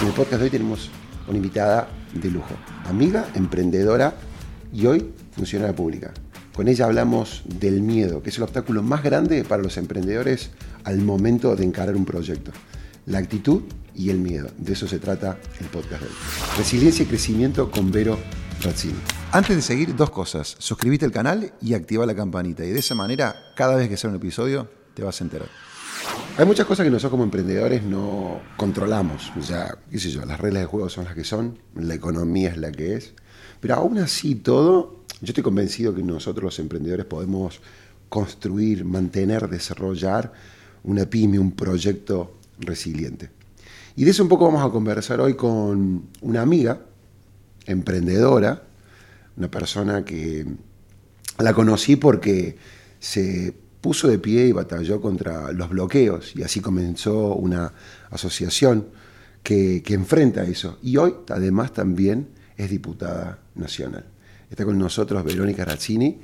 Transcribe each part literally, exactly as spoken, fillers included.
En el podcast de hoy tenemos una invitada de lujo, amiga, emprendedora y hoy funcionaria pública. Con ella hablamos del miedo, que es el obstáculo más grande para los emprendedores al momento de encarar un proyecto. La actitud y el miedo, de eso se trata el podcast de hoy. Resiliencia y crecimiento con Vero Razzini. Antes de seguir, dos cosas. Suscríbete al canal y activa la campanita. Y de esa manera, cada vez que sea un episodio, te vas a enterar. Hay muchas cosas que nosotros como emprendedores no controlamos. O sea, qué sé yo, las reglas de juego son las que son, la economía es la que es. Pero aún así todo, yo estoy convencido que nosotros los emprendedores podemos construir, mantener, desarrollar una pyme, un proyecto resiliente. Y de eso un poco vamos a conversar hoy con una amiga, emprendedora, una persona que la conocí porque se puso de pie y batalló contra los bloqueos y así comenzó una asociación que, que enfrenta eso. Y hoy además también es diputada nacional. Está con nosotros Verónica Razzini.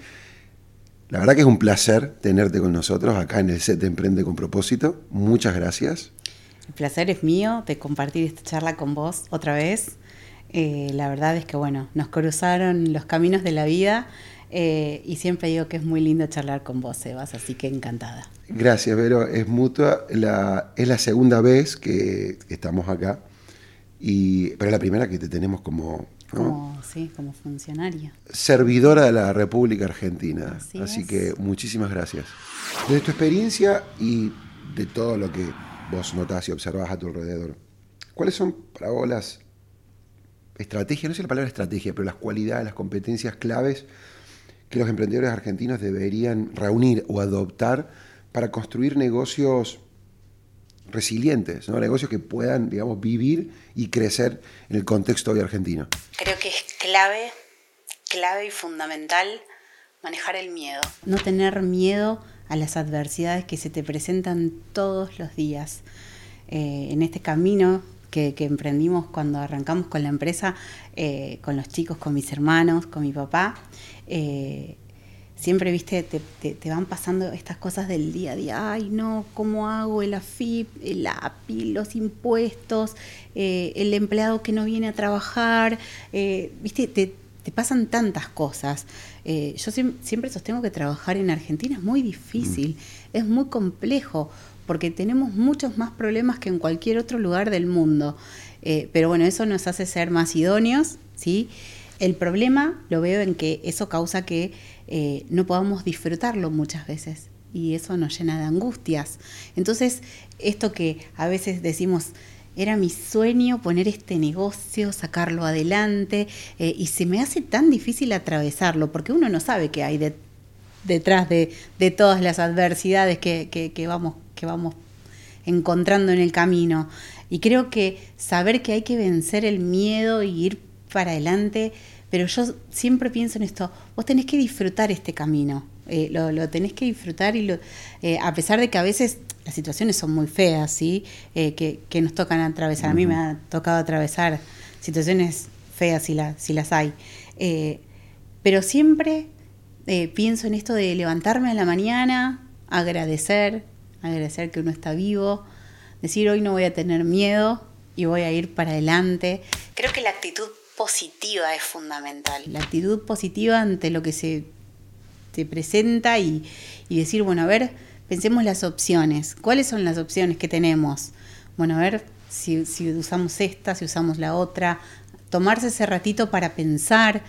La verdad que es un placer tenerte con nosotros acá en el set de Emprende con Propósito. Muchas gracias. El placer es mío de compartir esta charla con vos otra vez. Eh, la verdad es que, bueno, nos cruzaron los caminos de la vida eh, y siempre digo que es muy lindo charlar con vos, Sebas, así que encantada. Gracias, Vero. Es mutua. La, es la segunda vez que estamos acá, y, pero es la primera que te tenemos como, ¿no? Como, sí, como funcionaria. Servidora de la República Argentina. Así, así es. que muchísimas gracias. Desde tu experiencia y de todo lo que vos notás y observás a tu alrededor, ¿cuáles son para vos las estrategias, no sé la palabra estrategia, pero las cualidades, las competencias claves que los emprendedores argentinos deberían reunir o adoptar para construir negocios resilientes, ¿no? Negocios que puedan, digamos, vivir y crecer en el contexto hoy argentino? Creo que es clave, clave y fundamental manejar el miedo. No tener miedo a las adversidades que se te presentan todos los días. Eh, en este camino que, que emprendimos cuando arrancamos con la empresa, eh, con los chicos, con mis hermanos, con mi papá, eh, siempre, viste, te, te, te van pasando estas cosas del día a día. Ay, no, ¿cómo hago el A F I P, el A P I, los impuestos, eh, el empleado que no viene a trabajar? Eh, viste, te, te pasan tantas cosas. Eh, yo siempre sostengo que trabajar en Argentina es muy difícil, mm. es muy complejo, porque tenemos muchos más problemas que en cualquier otro lugar del mundo. Eh, pero bueno, eso nos hace ser más idóneos, ¿sí? El problema lo veo en que eso causa que eh, no podamos disfrutarlo muchas veces y eso nos llena de angustias. Entonces, esto que a veces decimos, era mi sueño poner este negocio, sacarlo adelante, eh, y se me hace tan difícil atravesarlo porque uno no sabe qué hay de, detrás de, de todas las adversidades que, que, que, vamos, que vamos encontrando en el camino. Y creo que saber que hay que vencer el miedo y ir para adelante, pero yo siempre pienso en esto, vos tenés que disfrutar este camino, eh, lo, lo tenés que disfrutar y lo, eh, a pesar de que a veces las situaciones son muy feas, ¿sí? eh, que, que nos tocan atravesar. Uh-huh. A mí me ha tocado atravesar situaciones feas si, la, si las hay, eh, pero siempre eh, pienso en esto de levantarme a la mañana, agradecer, agradecer que uno está vivo, decir hoy no voy a tener miedo y voy a ir para adelante. Creo que la actitud positiva es fundamental. La actitud positiva ante lo que se te presenta y, y decir, bueno, a ver, pensemos las opciones. ¿Cuáles son las opciones que tenemos? Bueno, a ver si, si usamos esta, si usamos la otra. Tomarse ese ratito para pensar,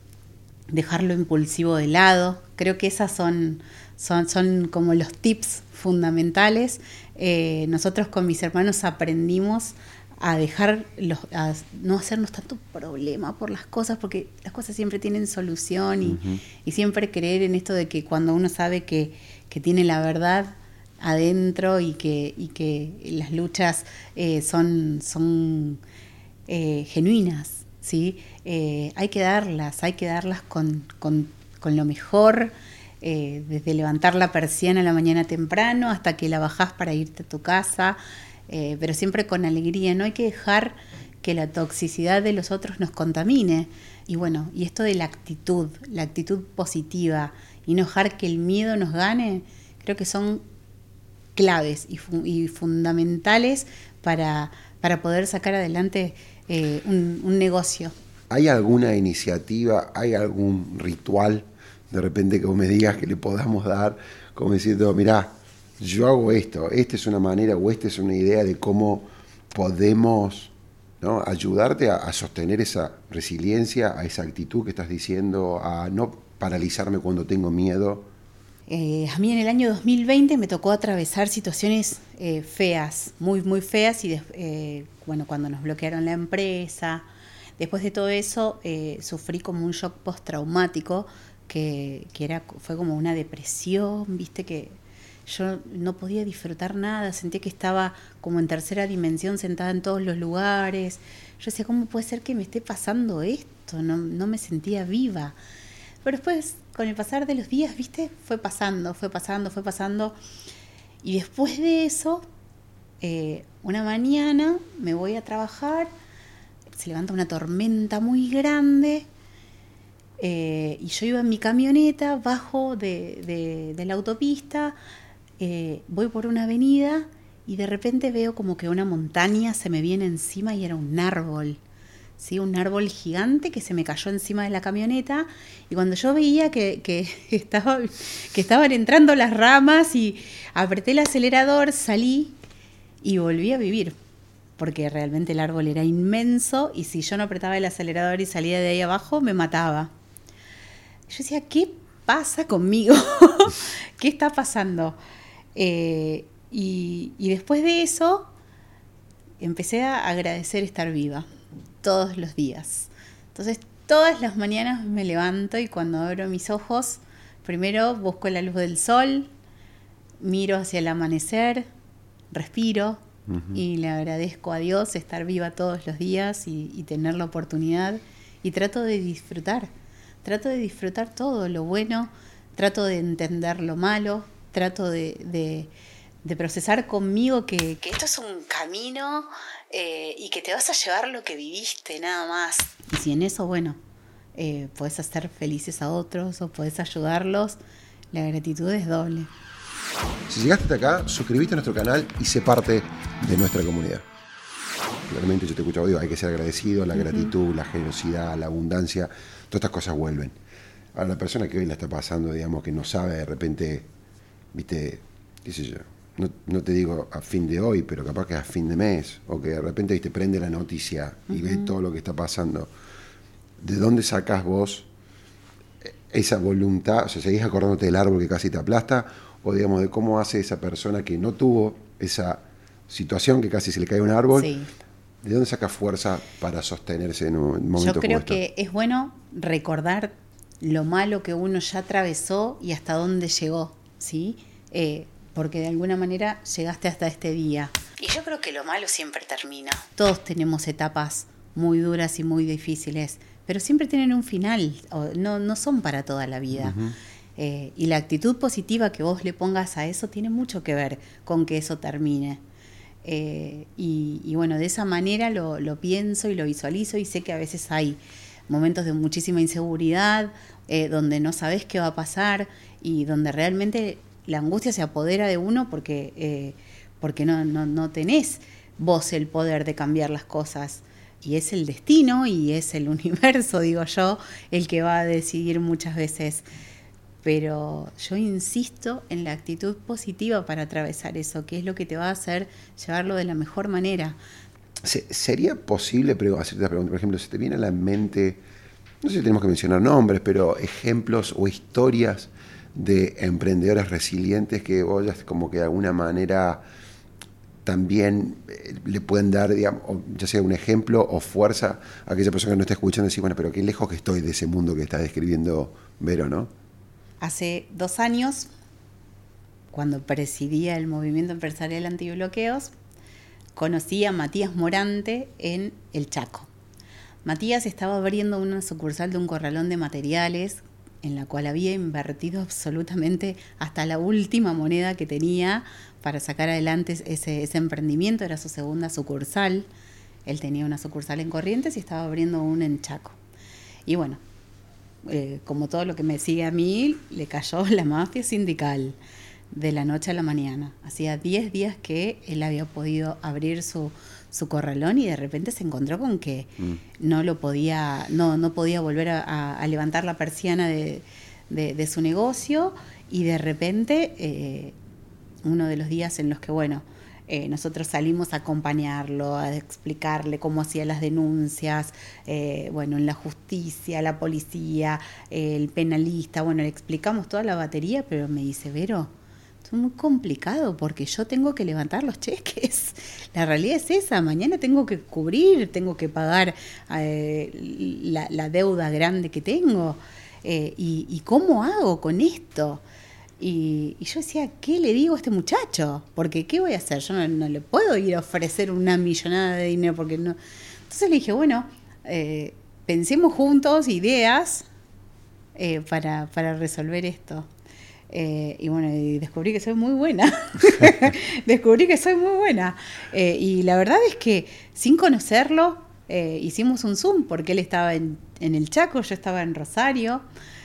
dejar lo impulsivo de lado. Creo que esas son, son, son como los tips fundamentales. Eh, nosotros con mis hermanos aprendimos a dejar, los, a no hacernos tanto problema por las cosas, porque las cosas siempre tienen solución y, uh-huh. y siempre creer en esto de que cuando uno sabe que, que tiene la verdad adentro y que, y que las luchas eh, son, son eh, genuinas, ¿sí? Eh, hay que darlas, hay que darlas con, con, con lo mejor, eh, desde levantar la persiana a la mañana temprano hasta que la bajás para irte a tu casa. Eh, pero siempre con alegría, no hay que dejar que la toxicidad de los otros nos contamine. Y bueno, y esto de la actitud, la actitud positiva y no dejar que el miedo nos gane, creo que son claves y, fu- y fundamentales para, para poder sacar adelante eh, un, un negocio. ¿Hay alguna iniciativa, hay algún ritual, de repente que vos me digas que le podamos dar, como diciendo, mirá, yo hago esto, esta es una manera o esta es una idea de cómo podemos, ¿no?, ayudarte a, a sostener esa resiliencia, a esa actitud que estás diciendo, a no paralizarme cuando tengo miedo? Eh, a mí en el año dos mil veinte me tocó atravesar situaciones eh, feas, muy, muy feas, y de, eh, bueno, cuando nos bloquearon la empresa, después de todo eso eh, sufrí como un shock postraumático, que, que era, fue como una depresión, viste, que yo no podía disfrutar nada, sentía que estaba como en tercera dimensión, sentada en todos los lugares. Yo decía, ¿cómo puede ser que me esté pasando esto? No, no me sentía viva. Pero después, con el pasar de los días, viste, fue pasando, fue pasando, fue pasando. Y después de eso, eh, una mañana me voy a trabajar, se levanta una tormenta muy grande, eh, y yo iba en mi camioneta, bajo de, de, de la autopista, eh, voy por una avenida y de repente veo como que una montaña se me viene encima y era un árbol, ¿sí? Un árbol gigante que se me cayó encima de la camioneta, y cuando yo veía que, que, estaba, que estaban entrando las ramas y apreté el acelerador, salí y volví a vivir, porque realmente el árbol era inmenso y si yo no apretaba el acelerador y salía de ahí abajo, me mataba. Yo decía, ¿qué pasa conmigo? ¿Qué está pasando? Eh, y, y después de eso empecé a agradecer estar viva todos los días. Entonces todas las mañanas me levanto y cuando abro mis ojos, primero busco la luz del sol, miro hacia el amanecer, respiro, uh-huh, y le agradezco a Dios estar viva todos los días y, y tener la oportunidad, y trato de disfrutar, trato de disfrutar todo lo bueno, trato de entender lo malo, trato de, de, de procesar conmigo que, que esto es un camino eh, y que te vas a llevar lo que viviste, nada más. Y si en eso, bueno, eh, podés hacer felices a otros o podés ayudarlos, la gratitud es doble. Si llegaste hasta acá, suscríbete a nuestro canal y sé parte de nuestra comunidad. Claramente yo te escucho, digo, hay que ser agradecido, la uh-huh, gratitud, la generosidad, la abundancia, todas estas cosas vuelven. Ahora, la persona que hoy la está pasando, digamos, que no sabe, de repente, viste, qué sé yo, no, no te digo a fin de hoy, pero capaz que a fin de mes, o que de repente, viste, prende la noticia y uh-huh, ve todo lo que está pasando. ¿De dónde sacás vos esa voluntad? O sea, ¿seguís acordándote del árbol que casi te aplasta? O digamos, de cómo hace esa persona que no tuvo esa situación que casi se le cae un árbol, sí, ¿de dónde saca fuerza para sostenerse en un momento como Yo creo esto? Que es bueno recordar lo malo que uno ya atravesó y hasta dónde llegó, ¿sí? Eh, porque de alguna manera llegaste hasta este día. Y yo creo que lo malo siempre termina. Todos tenemos etapas muy duras y muy difíciles, pero siempre tienen un final, no, no son para toda la vida. Uh-huh. Eh, y la actitud positiva que vos le pongas a eso tiene mucho que ver con que eso termine. Eh, y, y bueno, de esa manera lo, lo pienso y lo visualizo, y sé que a veces hay momentos de muchísima inseguridad, eh, donde no sabes qué va a pasar y donde realmente la angustia se apodera de uno porque, eh, porque no, no, no tenés vos el poder de cambiar las cosas. Y es el destino y es el universo, digo yo, el que va a decidir muchas veces. Pero yo insisto en la actitud positiva para atravesar eso, que es lo que te va a hacer llevarlo de la mejor manera. ¿Sería posible hacerte la pregunta? Por ejemplo, si te viene a la mente, no sé si tenemos que mencionar nombres, pero ejemplos o historias de emprendedores resilientes que vos como que de alguna manera también le pueden dar, digamos, ya sea un ejemplo o fuerza a aquella persona que no está escuchando y decir, bueno, pero qué lejos que estoy de ese mundo que está describiendo Vero, ¿no? Hace dos años, cuando presidía el movimiento empresarial antibloqueos, conocí a Matías Morante en El Chaco. Matías estaba abriendo una sucursal de un corralón de materiales en la cual había invertido absolutamente hasta la última moneda que tenía para sacar adelante ese, ese emprendimiento. Era su segunda sucursal. Él tenía una sucursal en Corrientes y estaba abriendo una en Chaco. Y bueno, eh, como todo lo que me sigue a mí, le cayó la mafia sindical. de la noche a la mañana. Hacía diez días que él había podido abrir su, su corralón y de repente se encontró con que mm. no lo podía, no, no podía volver a, a, a levantar la persiana de, de, de su negocio, y de repente eh, uno de los días en los que, bueno, Eh, nosotros salimos a acompañarlo, a explicarle cómo hacía las denuncias, eh, bueno, en la justicia, la policía, eh, el penalista, bueno, le explicamos toda la batería, pero me dice, Vero, es muy complicado porque yo tengo que levantar los cheques. La realidad es esa, mañana tengo que cubrir, tengo que pagar eh, la, la deuda grande que tengo. Eh, y, ¿Y cómo hago con esto? Y, y yo decía, ¿qué le digo a este muchacho? Porque ¿qué voy a hacer? Yo no, no le puedo ir a ofrecer una millonada de dinero porque no. Entonces le dije, bueno, eh, pensemos juntos ideas eh, para, para resolver esto. Eh, y bueno, y descubrí que soy muy buena. descubrí que soy muy buena. Eh, y la verdad es que sin conocerlo, eh, hicimos un Zoom porque él estaba en, en el Chaco, yo estaba en Rosario.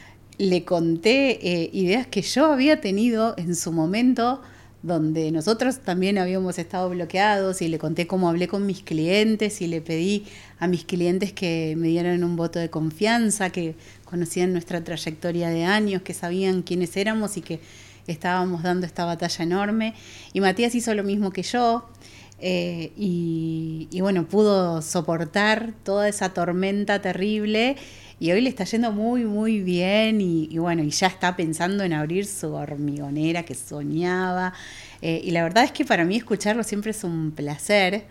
Le conté eh, ideas que yo había tenido en su momento, donde nosotros también habíamos estado bloqueados, y le conté cómo hablé con mis clientes y le pedí a mis clientes que me dieran un voto de confianza, que conocían nuestra trayectoria de años, que sabían quiénes éramos y que estábamos dando esta batalla enorme. Y Matías hizo lo mismo que yo. Eh, y, y bueno, pudo soportar toda esa tormenta terrible. Y hoy le está yendo muy, muy bien y, y bueno, y ya está pensando en abrir su hormigonera que soñaba. Eh, y la verdad es que para mí escucharlo siempre es un placer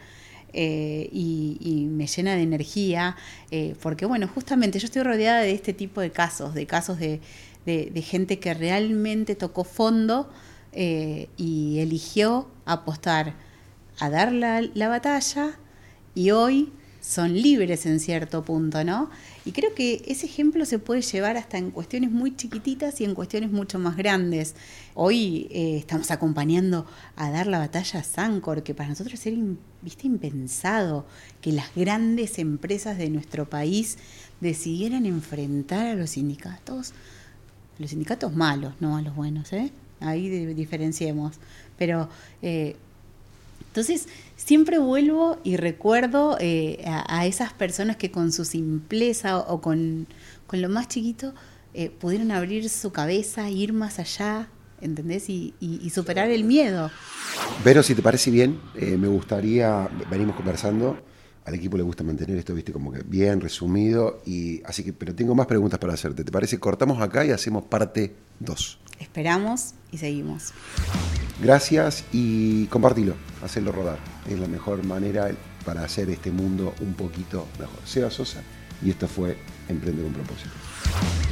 eh, y, y me llena de energía, eh, porque bueno, justamente yo estoy rodeada de este tipo de casos, de casos de, de, de gente que realmente tocó fondo eh, y eligió apostar a dar la, la batalla, y hoy son libres en cierto punto, ¿no? Y creo que ese ejemplo se puede llevar hasta en cuestiones muy chiquititas y en cuestiones mucho más grandes. Hoy eh, estamos acompañando a dar la batalla a Sancor, que para nosotros era, viste, impensado que las grandes empresas de nuestro país decidieran enfrentar a los sindicatos, los sindicatos malos, no a los buenos, ¿eh? Ahí diferenciemos. Pero eh, entonces siempre vuelvo y recuerdo eh, a, a esas personas que con su simpleza o, o con, con lo más chiquito eh, pudieron abrir su cabeza, ir más allá, ¿entendés? Y, y, y superar el miedo. Vero, si te parece bien, eh, me gustaría, venimos conversando, al equipo le gusta mantener esto, viste, como que bien resumido, y así que, pero tengo más preguntas para hacerte. ¿Te parece? Cortamos acá y hacemos parte dos. Esperamos y seguimos. Gracias y compartilo, hacerlo rodar. Es la mejor manera para hacer este mundo un poquito mejor. Seba Sosa, y esto fue Emprende con Propósito.